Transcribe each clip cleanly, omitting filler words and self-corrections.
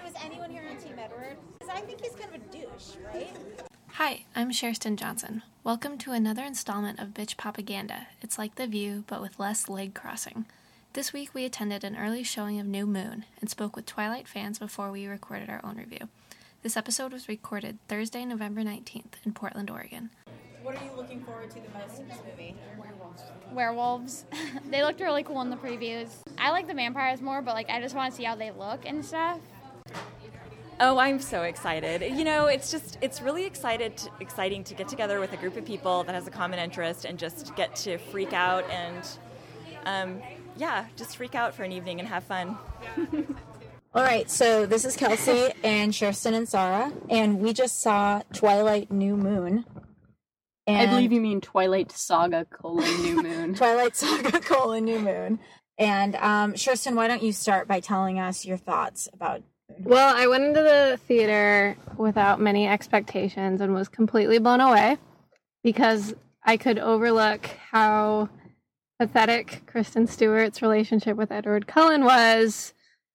is anyone here on Team Edward? Because I think he's kind of a douche, right? Hi, I'm Sherston Johnson. Welcome to another installment of Bitch Propaganda. It's like The View, but with less leg crossing. This week we attended an early showing of New Moon and spoke with Twilight fans before we recorded our own review. This episode was recorded Thursday, November 19th in Portland, Oregon. What are you looking forward to the most in this movie? Werewolves. They looked really cool in the previews. I like the vampires more, but I just want to see how they look and stuff. Oh, I'm so excited. You know, it's really exciting to get together with a group of people that has a common interest and just get to freak out and, just freak out for an evening and have fun. All right, so this is Kelsey and Sherston and Sarah, and we just saw Twilight New Moon. And I believe you mean Twilight Saga: New Moon. Twilight Saga: New Moon. And Sherston, why don't you start by telling us your thoughts about Moon? Well, I went into the theater without many expectations and was completely blown away because I could overlook how pathetic Kristen Stewart's relationship with Edward Cullen was,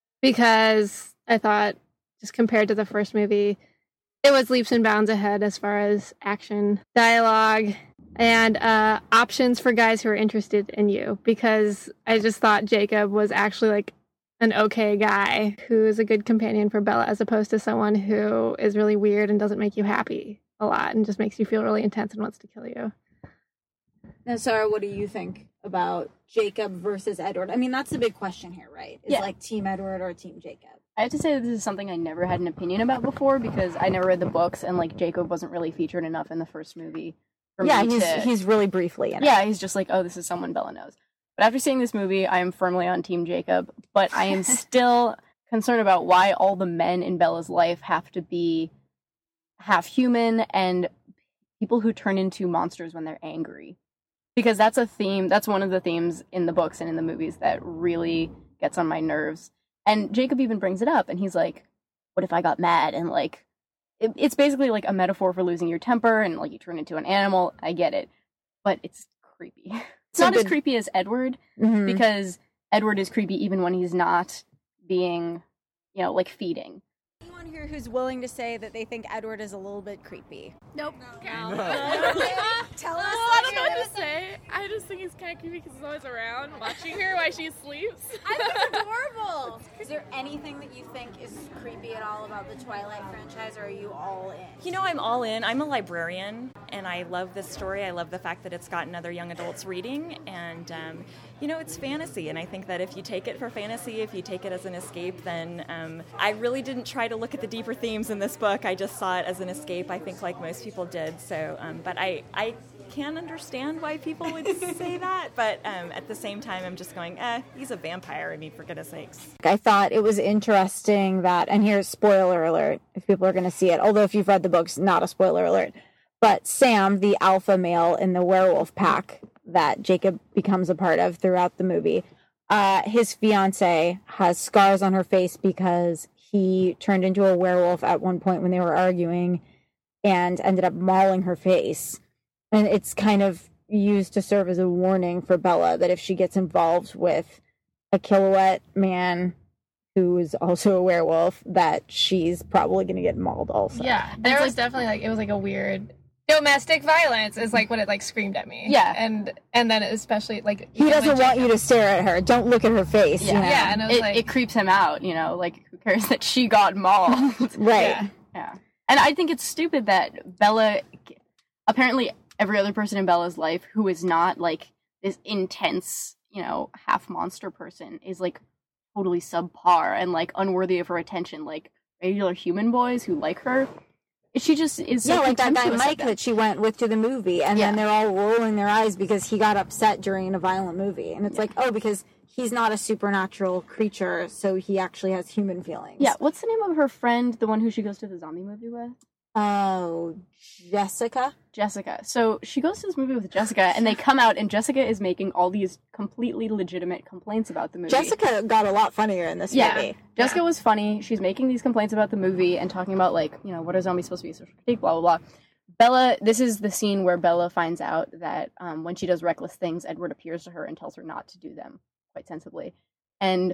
because I thought, just compared to the first movie, it was leaps and bounds ahead as far as action, dialogue, and options for guys who are interested in you, because I just thought Jacob was actually an okay guy who is a good companion for Bella, as opposed to someone who is really weird and doesn't make you happy a lot and just makes you feel really intense and wants to kill you. Now, Sarah, what do you think about Jacob versus Edward? I mean, that's the big question here, right? Is Team Edward or Team Jacob? I have to say that this is something I never had an opinion about before, because I never read the books, and Jacob wasn't really featured enough in the first movie for me to... he's really briefly in it. Yeah, he's just this is someone Bella knows. But after seeing this movie, I am firmly on Team Jacob, but I am still concerned about why all the men in Bella's life have to be half human and people who turn into monsters when they're angry. Because that's a theme, that's one of the themes in the books and in the movies that really gets on my nerves. And Jacob even brings it up, and he's like, what if I got mad? And it's basically a metaphor for losing your temper, and you turn into an animal. I get it. But it's creepy. It's not as creepy as Edward, because Edward is creepy even when he's not being, feeding. Anyone here who's willing to say that they think Edward is a little bit creepy? Nope. Tell us. I don't know what to say. I just think he's kind of creepy because he's always around watching her while she sleeps. I think it's adorable. Is there anything that you think is creepy at all about the Twilight franchise, or are you all in? You know, I'm all in. I'm a librarian, and I love this story. I love the fact that it's gotten other young adults reading, and, it's fantasy, and I think that if you take it for fantasy, if you take it as an escape, then I really didn't try to look at the deeper themes in this book. I just saw it as an escape, I think, like most people did. So, but I can understand why people would say that, but at the same time, I'm just going, he's a vampire, I mean, for goodness sakes. I thought it was interesting that, and here's spoiler alert, if people are going to see it, although if you've read the books, not a spoiler alert, but Sam, the alpha male in the werewolf pack that Jacob becomes a part of throughout the movie, his fiance has scars on her face because he turned into a werewolf at one point when they were arguing and ended up mauling her face. And it's kind of used to serve as a warning for Bella that if she gets involved with a Kilowatt man who is also a werewolf, that she's probably going to get mauled also. Yeah, there was definitely, it was a weird... Domestic violence is what it screamed at me. Yeah. And then especially he doesn't want you to stare at her. Don't look at her face. Yeah, you know? Yeah, and it was it creeps him out, who cares that she got mauled? Right. Yeah. And I think it's stupid that Bella, apparently every other person in Bella's life who is not this intense, half monster person is totally subpar and unworthy of her attention. Regular human boys who like her. She just is so like that guy contemptuous Mike that she went with to the movie, and then they're all rolling their eyes because he got upset during a violent movie. And it's because he's not a supernatural creature, so he actually has human feelings. Yeah, what's the name of her friend, the one who she goes to the zombie movie with? Oh, Jessica? Jessica. So she goes to this movie with Jessica, and they come out, and Jessica is making all these completely legitimate complaints about the movie. Jessica got a lot funnier in this movie. Jessica was funny. She's making these complaints about the movie and talking about, what are zombies supposed to be, social critique, blah, blah, blah. Bella, this is the scene where Bella finds out that when she does reckless things, Edward appears to her and tells her not to do them, quite sensibly. And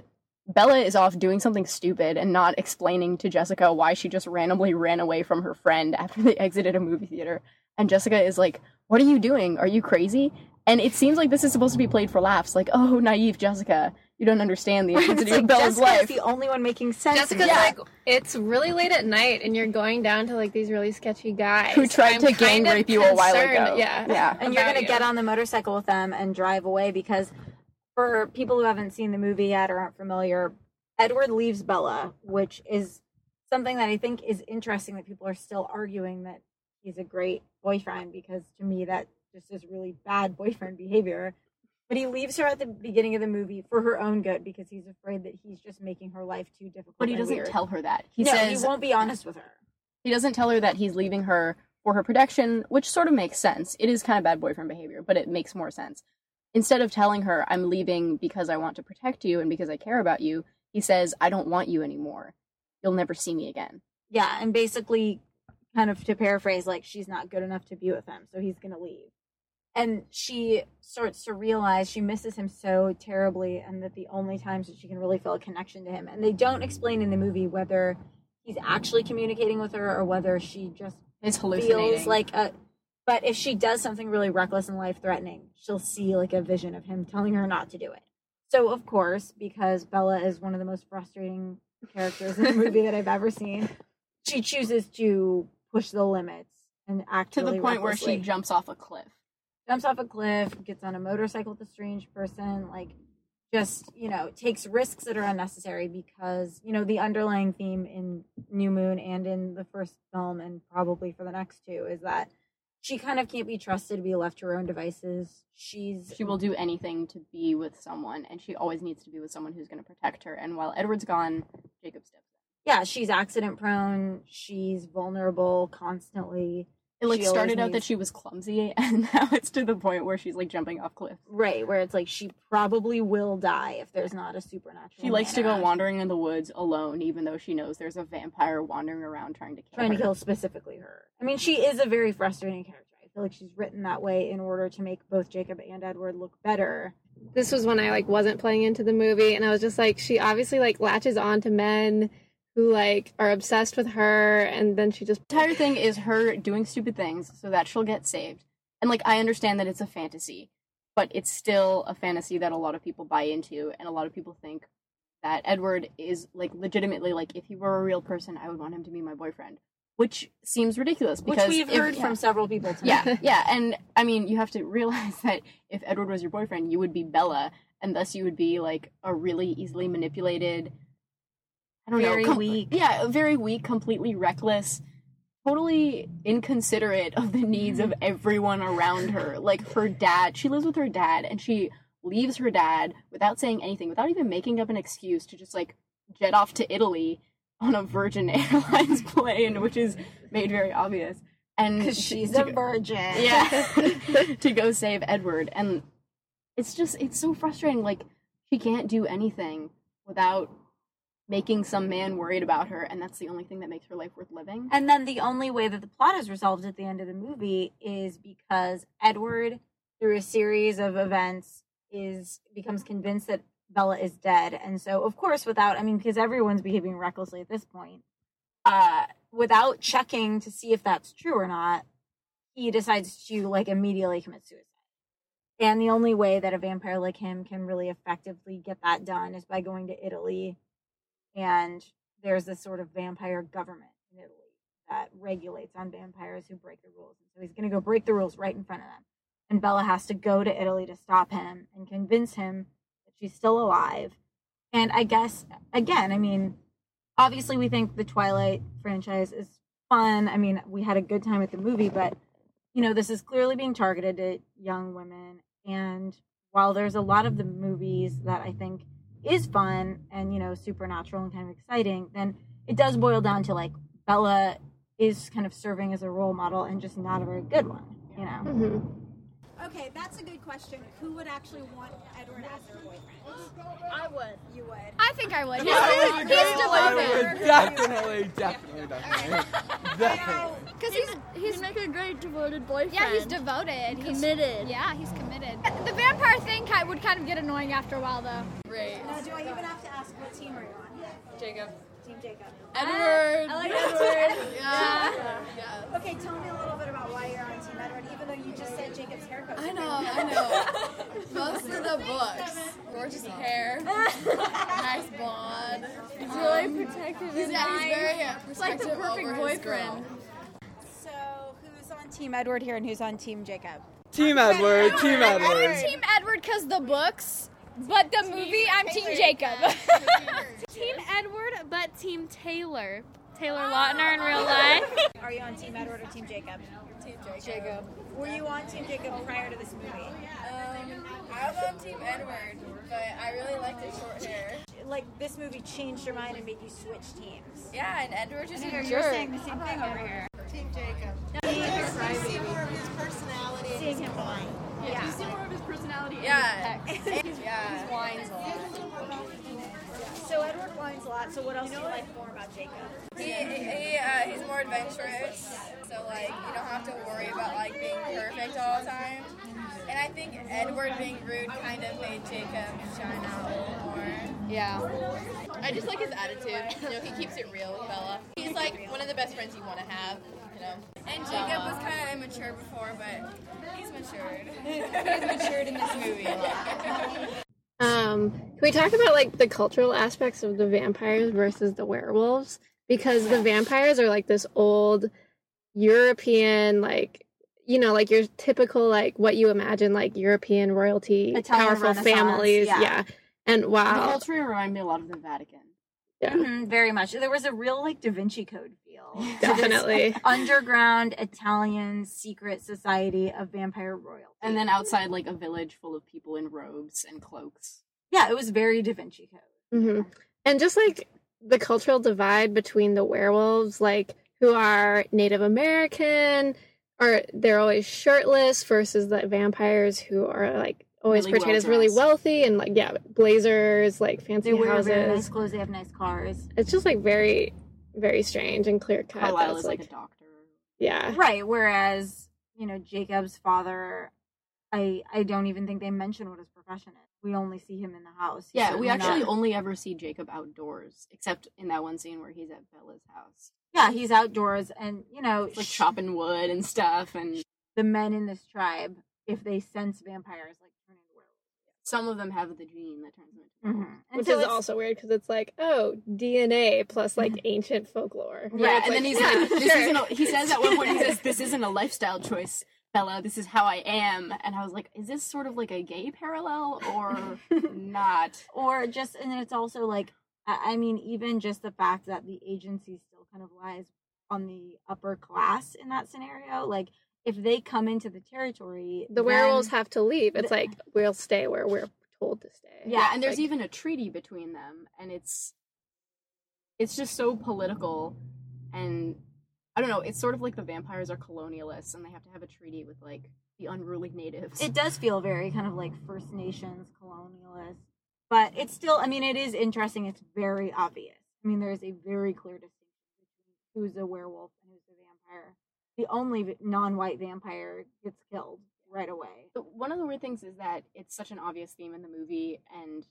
Bella is off doing something stupid and not explaining to Jessica why she just randomly ran away from her friend after they exited a movie theater. And Jessica is like, what are you doing? Are you crazy? And it seems like this is supposed to be played for laughs. Like, oh, naive Jessica. You don't understand the intensity of Bella's Jessica's life. the only one making sense. Jessica's like, it's really late at night and you're going down to like these really sketchy guys who tried to gang rape you a while ago. Yeah. And you're going to get on the motorcycle with them and drive away, because for people who haven't seen the movie yet or aren't familiar, Edward leaves Bella, which is something that I think is interesting that people are still arguing that he's a great boyfriend, because to me that just is really bad boyfriend behavior. But he leaves her at the beginning of the movie for her own good, because he's afraid that he's just making her life too difficult. But he doesn't tell her that. He says he won't be honest with her. He doesn't tell her that he's leaving her for her protection, which sort of makes sense. It is kind of bad boyfriend behavior, but it makes more sense. Instead of telling her, I'm leaving because I want to protect you and because I care about you, he says, I don't want you anymore. You'll never see me again. Yeah, and basically, kind of to paraphrase, like, she's not good enough to be with him, so he's going to leave. And she starts to realize she misses him so terribly, and that the only times that she can really feel a connection to him. And they don't explain in the movie whether he's actually communicating with her or whether she just is hallucinating. Feels like a... But if she does something really reckless and life-threatening, she'll see like a vision of him telling her not to do it. So, of course, because Bella is one of the most frustrating characters in the movie that I've ever seen, she chooses to push the limits and act to really the point recklessly. where she jumps off a cliff. Jumps off a cliff, gets on a motorcycle with a strange person, like, just, takes risks that are unnecessary because, the underlying theme in New Moon and in the first film and probably for the next two is that she kind of can't be trusted to be left to her own devices. She will do anything to be with someone, and she always needs to be with someone who's going to protect her. And while Edward's gone, Jacob steps in. Yeah, she's accident prone. She's vulnerable constantly. It started out that she was clumsy, and now it's to the point where she's jumping off cliffs. Right, where it's she probably will die if there's not a supernatural. She likes to go wandering in the woods alone, even though she knows there's a vampire wandering around trying to kill specifically her. I mean, she is a very frustrating character. I feel like she's written that way in order to make both Jacob and Edward look better. This was when I wasn't playing into the movie, and I was just she obviously latches on to men who are obsessed with her, and then she just... The entire thing is her doing stupid things so that she'll get saved. And I understand that it's a fantasy, but it's still a fantasy that a lot of people buy into, and a lot of people think that Edward is legitimately if he were a real person, I would want him to be my boyfriend. Which seems ridiculous because... Which we've heard from several people tonight. Yeah, and I mean, you have to realize that if Edward was your boyfriend, you would be Bella, and thus you would be a really easily manipulated... weak. Yeah, very weak, completely reckless, totally inconsiderate of the needs of everyone around her. Her dad, she lives with her dad, and she leaves her dad without saying anything, without even making up an excuse to just, jet off to Italy on a Virgin Airlines plane, which is made very obvious. And because she's a virgin. Yeah. To go save Edward. And it's so frustrating. She can't do anything without making some man worried about her, and that's the only thing that makes her life worth living. And then the only way that the plot is resolved at the end of the movie is because Edward, through a series of events, becomes convinced that Bella is dead. And so, of course, because everyone's behaving recklessly at this point, without checking to see if that's true or not, he decides to, immediately commit suicide. And the only way that a vampire like him can really effectively get that done is by going to Italy. And there's this sort of vampire government in Italy that regulates on vampires who break the rules. And so he's going to go break the rules right in front of them. And Bella has to go to Italy to stop him and convince him that she's still alive. And I guess, again, obviously we think the Twilight franchise is fun. We had a good time with the movie, but, this is clearly being targeted at young women. And while there's a lot of the movies that I think is fun and, supernatural and kind of exciting, then it does boil down to, Bella is kind of serving as a role model and just not a very good one, Mm-hmm. Okay, that's a good question. Who would actually want Edward as their boyfriend? I would. You would. I think I would. I He's would devoted. definitely. Because he's make a great devoted boyfriend. yeah, he's devoted. He's committed. Yeah, he's committed. The vampire thing would kind of get annoying after a while, though. Great. Now, do I even have to ask what team are you on? Jacob. Team Jacob. Edward. I like Edward. Yeah. Okay, tell me a little bit about why you're on Team Edward, even though you just said Jacob's haircut. I know. Most of the books. Gorgeous hair. Nice blonde. He's really protective. He's very It's like the protective perfect over his boyfriend. girl. So, who's on Team Edward here and who's on Team Jacob? Team Edward. Team I'm Edward. Team Edward because the books, but the movie, I'm Team Jacob. Team Edward, but Team Taylor. Taylor Lautner in real life. Are you on Team Edward or Team Jacob? Team Jacob. Were you on Team Jacob prior to this movie? I was on Team Edward, but I really liked his short hair. Like, this movie changed your mind and made you switch teams. Yeah, and Edward just a You're jerk. saying the same thing over here. Team Jacob. See more of his personality. Seeing him whine. Yeah. You see more of his personality. Yeah. Yeah. He whines a lot. So Edward whines a lot, so what else do you like more about Jacob? He's more adventurous, so like you don't have to worry about like being perfect all the time. And I think Edward being rude kind of made Jacob shine out a little more. Yeah. I just like his attitude. You know, he keeps it real with Bella. He's like one of the best friends you want to have. You know. And Jacob was kind of immature before, but he's matured. He's matured in this movie a lot. Can we talk about like the cultural aspects of the vampires versus the werewolves? Because the vampires are like this old European, like, you know, like your typical, like what you imagine, like European royalty, Italian powerful Renaissance, families. yeah. Yeah. And The wow. culture remind me a lot of the Vatican. Yeah. Very much. There was a real, like, Da Vinci Code feel. to this Definitely. underground Italian secret society of vampire royalty. And then outside, like, a village full of people in robes and cloaks. Yeah, it was very Da Vinci Code. hmm And just like the cultural divide between the werewolves, like who are Native American, or they're always shirtless, versus the vampires who are like always Really portrayed as really well-dressed. wealthy and like blazers, like fancy They wear houses. very nice clothes. They have nice cars. It's just like very, very strange and clear cut. Carlisle That's is like a doctor. yeah, Right, whereas, you know, Jacob's father, I don't even think they mention what his profession is. We only see him in the house. He's Yeah, we certainly actually not- only ever see Jacob outdoors, except in that one scene where he's at Bella's house. Yeah, he's outdoors, and, you know, Like chopping wood and stuff, and the men in this tribe, if they sense vampires, like, turn into werewolves. some of them have the gene that turns them into werewolves. And which so is it's- also weird because it's like, oh, DNA plus like ancient folklore. Yeah, It's and then like, he's yeah, like, this sure. isn't a, he says at one point, he says, this isn't a lifestyle choice, Bella, this is how I am. And I was like, is this sort of like a gay parallel or not? Or just, and it's also like, I mean, even just the fact that the agency still kind of lies on the upper class in that scenario. Like, if they come into the territory, The then- werewolves have to leave. It's like we'll stay where we're told to stay. Yeah, And there's like- even a treaty between them, and it's just so political, and I don't know, it's sort of like the vampires are colonialists and they have to have a treaty with like the unruly natives. It does feel very kind of like First Nations colonialist, but it's still, I mean, it is interesting. It's very obvious. I mean, there is a very clear distinction between who's a werewolf and who's a vampire. The only non-white vampire gets killed right away. But one of the weird things is that it's such an obvious theme in the movie, and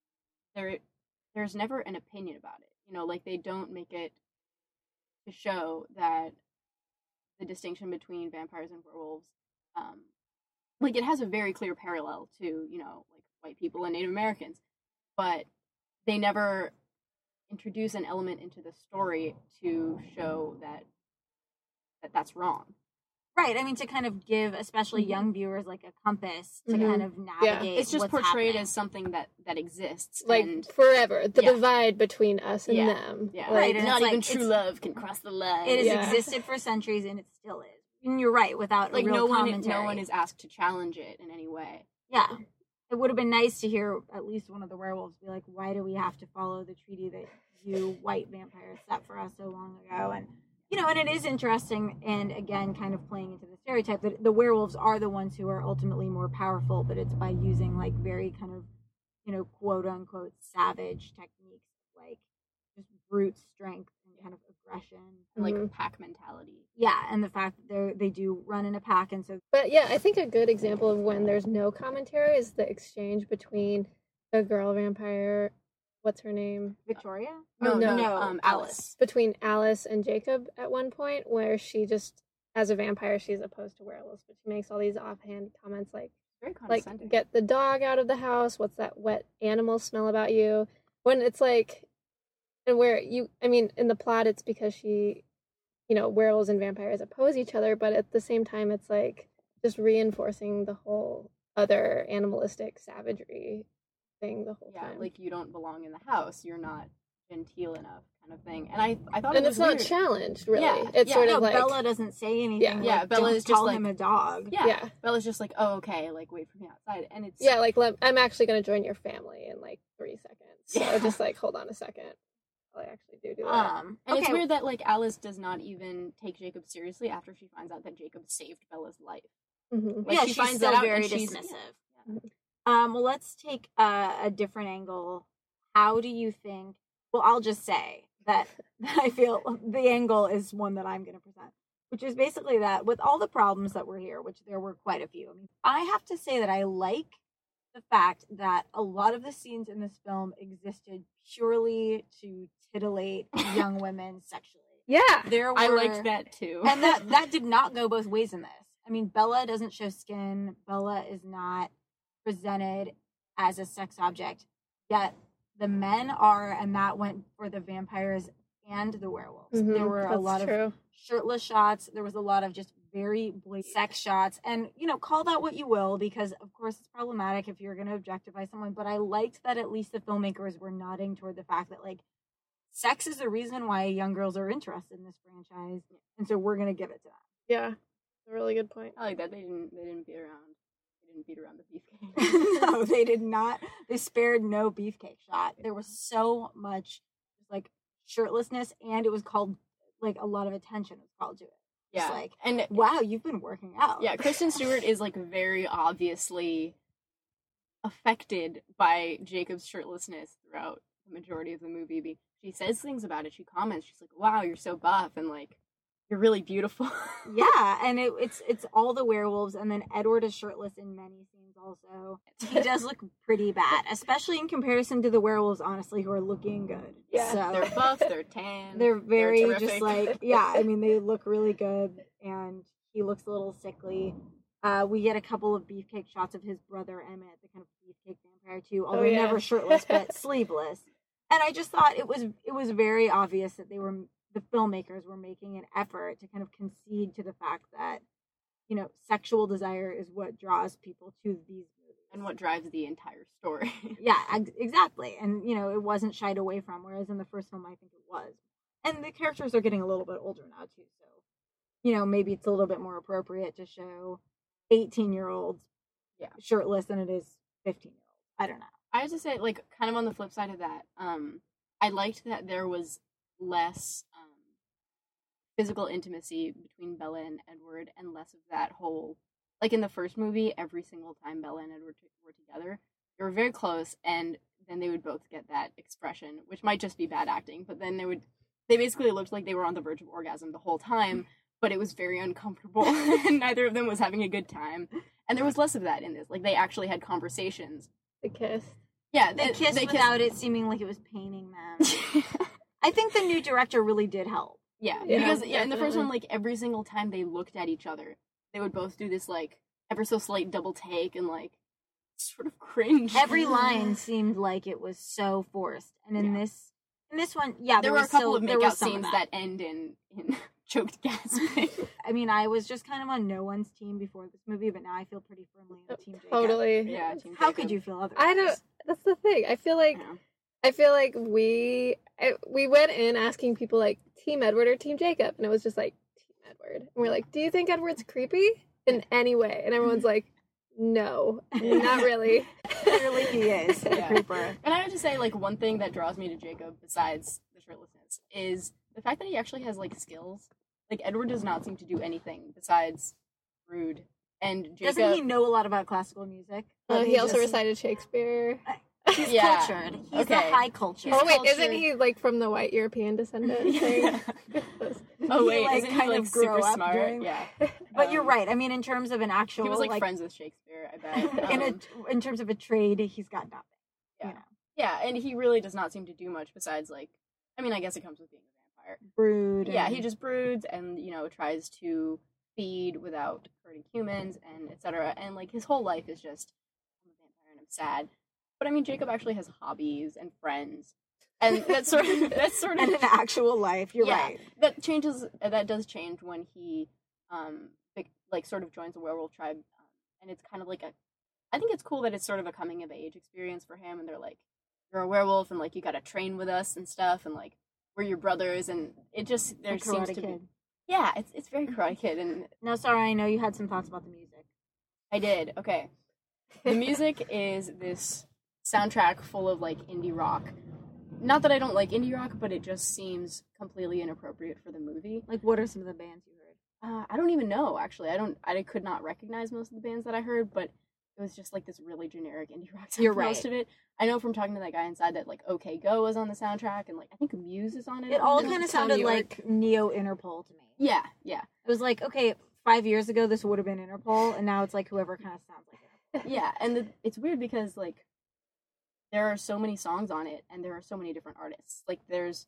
there's never an opinion about it. You know, like they don't make it to show that the distinction between vampires and werewolves, like it has a very clear parallel to, you know, like white people and Native Americans, but they never introduce an element into the story to show that that's wrong. Right. I mean, to kind of give, especially young viewers, like a compass to kind of navigate. It's just what's portrayed happening. as something that exists, Like and forever, the Yeah. divide between us and Yeah. them. yeah, Like, Right, and not it's even like- true love can cross the line. It has Yeah. existed for centuries, and it still is. And you're right. Without like a real no commentary. one is asked to challenge it in any way. Yeah. It would have been nice to hear at least one of the werewolves be like, why do we have to follow the treaty that you white vampires set for us so long ago? And And it is interesting, and again, kind of playing into the stereotype that the werewolves are the ones who are ultimately more powerful, but it's by using like very kind of, quote unquote savage techniques, like just brute strength and kind of aggression and like pack mentality. Yeah, and the fact that they do run in a pack, and so. But yeah, I think a good example of when there's no commentary is the exchange between the girl vampire. What's her name? Victoria? No, Alice. Between Alice and Jacob at one point, where she just, as a vampire, she's opposed to werewolves, but she makes all these offhand comments like, very condescending. Like, get the dog out of the house. What's that wet animal smell about you? When it's like, and where in the plot, it's because she, werewolves and vampires oppose each other, but at the same time, it's like just reinforcing the whole other animalistic savagery thing the whole time. Yeah, like you don't belong in the house. You're not genteel enough, kind of thing. And I thought and it was it's not weird. challenged really. Yeah, it's sort of like Bella doesn't say anything. Yeah, like, Bella don't is just call like him a dog. Yeah, Bella's just like, oh okay, like wait for me outside, and it's like I'm actually going to join your family in like 3 seconds. So just like hold on a second. I actually do that. And it's weird that like Alice does not even take Jacob seriously after she finds out that Jacob saved Bella's life. Mm-hmm. Like, she finds she's that still out very and she's dismissive. Well, let's take a different angle. How do you think? Well, I'll just say that I feel the angle is one that I'm going to present, which is basically that with all the problems that were here, which there were quite a few. I have to say that I like the fact that a lot of the scenes in this film existed purely to titillate young women sexually. Yeah, I liked that too. And that did not go both ways in this. Bella doesn't show skin. Bella is not presented as a sex object, yet the men are, and that went for the vampires and the werewolves. Mm-hmm, there were a lot of shirtless shots. There was a lot of just very blatant sex shots. And, call that what you will, because, of course, it's problematic if you're going to objectify someone. But I liked that at least the filmmakers were nodding toward the fact that, like, sex is the reason why young girls are interested in this franchise. And so we're going to give it to them. Yeah, a really good point. I like that they didn't beat around. They didn't beat around the beefcake. No, they did not. They spared no beefcake shot. There was so much like shirtlessness, and it was called like a lot of attention was called to it. Yeah, just like, and wow, you've been working out. Yeah, Kristen Stewart is like very obviously affected by Jacob's shirtlessness throughout the majority of the movie. She says things about it. She comments. She's like, "Wow, you're so buff," and like, "You're really beautiful." Yeah, and it's all the werewolves, and then Edward is shirtless in many scenes also. He does look pretty bad, especially in comparison to the werewolves, honestly, who are looking good. Yeah, so, they're buff, they're tan. They're very they're just like, yeah, they look really good, and he looks a little sickly. We get a couple of beefcake shots of his brother Emmett, the kind of beefcake vampire too, although never shirtless, but sleeveless. And I just thought it was very obvious that the filmmakers were making an effort to kind of concede to the fact that, sexual desire is what draws people to these movies. And what drives the entire story. Yeah, exactly. And, it wasn't shied away from, whereas in the first film, I think it was. And the characters are getting a little bit older now, too. So, maybe it's a little bit more appropriate to show 18-year-olds shirtless than it is 15-year-olds. I don't know. I have to say, like, kind of on the flip side of that, I liked that there was less physical intimacy between Bella and Edward, and less of that whole, like in the first movie, every single time Bella and Edward were together, they were very close, and then they would both get that expression, which might just be bad acting, but then they basically looked like they were on the verge of orgasm the whole time, but it was very uncomfortable, and neither of them was having a good time, and there was less of that in this. Like, they actually had conversations. They kissed. Yeah, they kissed without it seeming like it was paining them. I think the new director really did help. Yeah, because in the first one, like, every single time they looked at each other, they would both do this, like, ever so slight double take and, like, sort of cringe. Every line seemed like it was so forced. And in this one, there were a couple of make-out scenes that end in choked gasping. I was just kind of on no one's team before this movie, but now I feel pretty firmly on Team Jacob. Totally. Yeah, Team How Jacob. could you feel otherwise? That's the thing. I feel like we went in asking people like Team Edward or Team Jacob, and it was just like Team Edward. And we're like, do you think Edward's creepy in any way? And everyone's like, no, not really. Clearly he is a creeper. And I have to say, like, one thing that draws me to Jacob, besides the shirtlessness, is the fact that he actually has, like, skills. Like, Edward does not seem to do anything besides brood. And Jacob... Doesn't he know a lot about classical music? He also recited Shakespeare. He's Yeah. cultured. He's Okay. a high culture. Oh wait, cultured. isn't he like from the white European descendant thing? Oh, He, wait, like, isn't he, kind like, of grow super up smart? doing- Yeah. But you're right. I mean, in terms of an actual, He was, like, friends with Shakespeare, I bet. in terms of a trade, he's got nothing. Yeah. You know, Yeah, and he really does not seem to do much besides, like, I mean, I guess it comes with being a vampire. brood. Yeah, and- he just broods and, tries to feed without hurting humans and etc. And, like, his whole life is just, I'm a vampire and I'm sad. But, I mean, Jacob actually has hobbies and friends. And that's sort of... and an actual life. You're Yeah. right. That does change when he, sort of joins the werewolf tribe. And it's kind of like I think it's cool that it's sort of a coming of age experience for him. And they're like, you're a werewolf and, like, you gotta train with us and stuff. And, like, we're your brothers. And it just, there A seems Karate to be... Kid. Yeah, it's very Karate Kid. And No, sorry. I know you had some thoughts about the music. I did. Okay. The music is this soundtrack full of, like, indie rock. Not that I don't like indie rock, but it just seems completely inappropriate for the movie. Like, what are some of the bands you heard? I don't even know, actually. I could not recognize most of the bands that I heard, but it was just like this really generic indie rock sound You're for most right. of it. I know from talking to that guy inside that, like, OK Go was on the soundtrack, and, like, I think Muse is on it. It all And kind of Tom sounded York. like Neo Interpol to me. Yeah. It was like, okay, 5 years ago this would have been Interpol, and now it's like whoever kind of sounds like Interpol. Yeah, and it's weird because, like, there are so many songs on it, and there are so many different artists. Like, there's,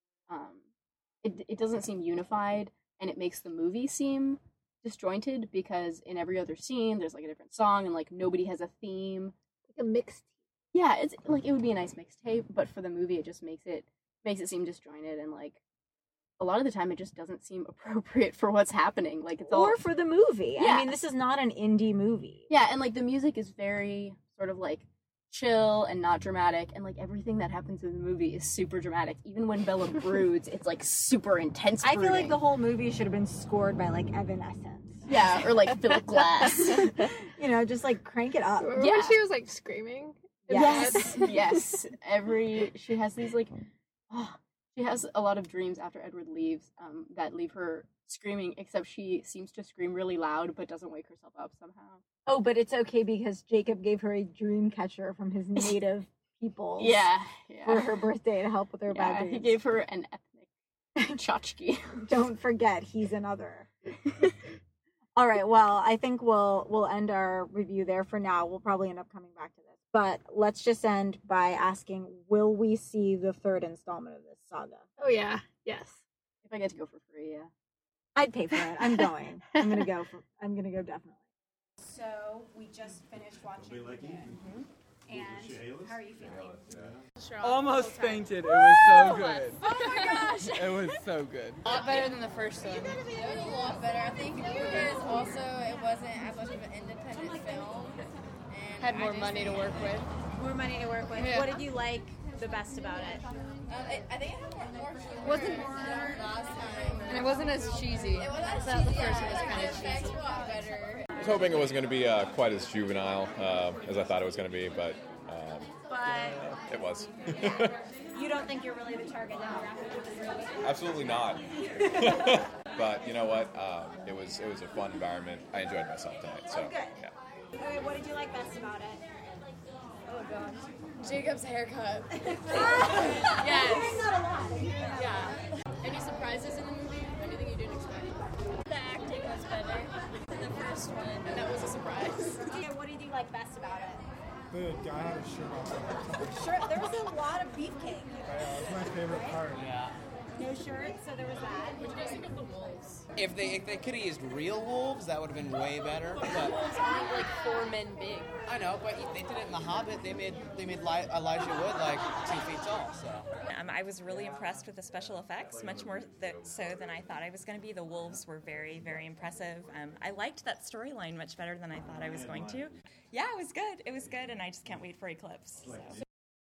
it doesn't seem unified, and it makes the movie seem disjointed because in every other scene there's, like, a different song, and, like, nobody has a theme. Like a mixed. Yeah, it's like it would be a nice mixtape, but for the movie it just makes it seem disjointed, and, like, a lot of the time it just doesn't seem appropriate for what's happening. Like, it's all Or for the movie. Yeah. I mean, this is not an indie movie. yeah, and, like, the music is very sort of, like, chill and not dramatic, and, like, everything that happens in the movie is super dramatic. Even when Bella broods, it's, like, super intense I feel like brooding. the whole movie should have been scored by, like, Evanescence. Yeah, or, like, Philip Glass. You know, just, like, crank it up. Remember Yeah. when she was like screaming? Yes. Yes. She has these, like, she has a lot of dreams after Edward leaves that leave her screaming, except she seems to scream really loud but doesn't wake herself up somehow. Oh, but it's okay because Jacob gave her a dream catcher from his native people. Yeah. For her birthday to help with her bad Yeah, dreams. he gave her an ethnic tchotchke. Don't forget, he's another. All right, well, I think we'll end our review there for now. We'll probably end up coming back to this. But let's just end by asking, will we see the third installment of this saga? Oh yeah. Yes. If I get to go for free, yeah. I'd pay for it. I'm going. I'm gonna go definitely. So we just finished watching it again. And how are you feeling? Almost fainted. It was so good. Oh my gosh! It was so good. A lot better than the first one. It was a lot better, I think, because also it wasn't as much of an independent film. And Had more money to work with. More money to work with. Yeah. What did you like the best about it? I think it had more humor Wasn't- than last time. And it wasn't as cheesy. It wasn't as The cheesy. first one was Yeah, kind of the effects cheesy. were a lot better. I was hoping it wasn't going to be quite as juvenile as I thought it was going to be, but But it was. you don't think you're really the target demographic of this movie? Absolutely not. But you know what? It was a fun environment. I enjoyed myself tonight. So good. yeah. Okay, what did you like best about it? Oh gosh. Jacob's haircut. Yes. Not a lot. Yeah. Any surprises in the movie? Anything you didn't expect? The acting was better than the first one. And that was a surprise. Okay, what did you like best about it? The guy had a shirt on. Sure, there was a lot of beefcake. It was my favorite part. Yeah. No shirt, so there was that. What do you guys think of the wolves? If they could have used real wolves, that would have been way better. But Wolves aren't like 4 men big. I know, but they did it in The Hobbit. They made Elijah Wood like 2 feet tall. So I was really impressed with the special effects, much more so than I thought I was going to be. The wolves were very, very impressive. I liked that storyline much better than I thought I was going to. Yeah, it was good. It was good, and I just can't wait for Eclipse. So.